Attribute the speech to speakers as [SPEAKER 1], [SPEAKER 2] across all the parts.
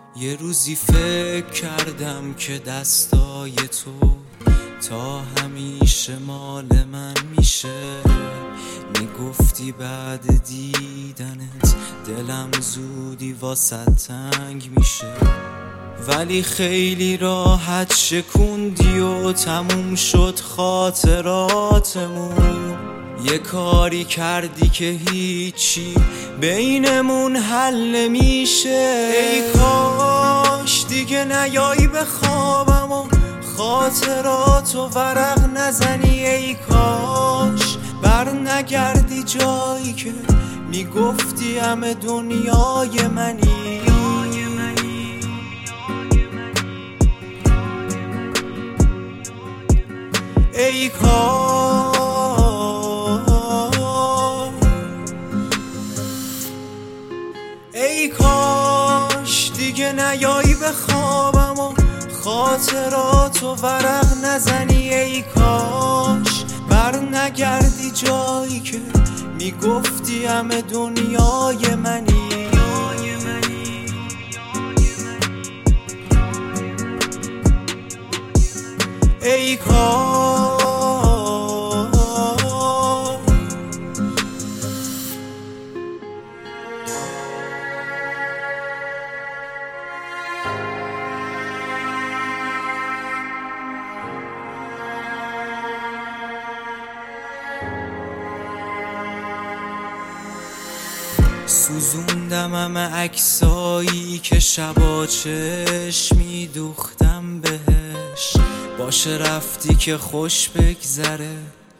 [SPEAKER 1] یه روزی فکر کردم که دستای تو تا همیشه مال من میشه. میگفتی بعد دیدنت دلم زودی واسه تنگ میشه، ولی خیلی راحت شکوندی و تموم شد خاطراتمون. یه کاری کردی که هیچی بینمون حل نمیشه. ای کاش دیگه نیایی به خوابم و خاطراتو ورق نزنی. ای کاش بر نگردی جایی که میگفتی همه دنیای منی. ای کاش ای کاش دیگه نیایی به خوابم و خاطراتو ورق نزنی. ای کاش بر نگردی جایی که میگفتی همه دنیای منی. ای کاش سوزوندم همه عکسایی که شبا چشمی دوختم بهش. باشه رفتی که خوش بگذره،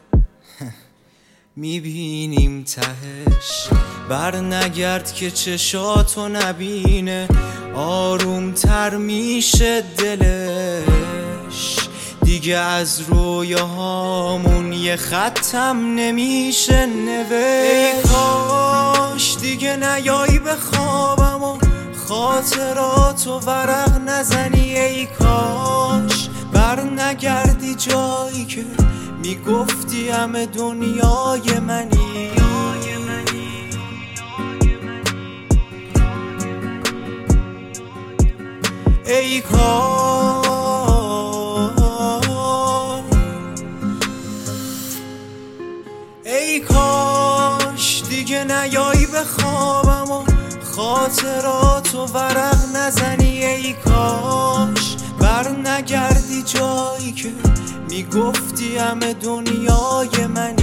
[SPEAKER 1] میبینیم تهش. بر نگرد که چشاتو نبینه، آروم تر میشه دلش. دیگه از رویاهامون یه خطم نمیشه نوشت. ای کاش دیگه نیایی به خوابم و خاطراتو ورق نزنی. ای کاش بر نگردی جایی که میگفتی همه دنیای منی. ای کاش ای کاش دیگه نیایی به خوابم و خاطراتو ورق نزنی. ای کاش بر نگردی جایی که میگفتی همه دنیای من.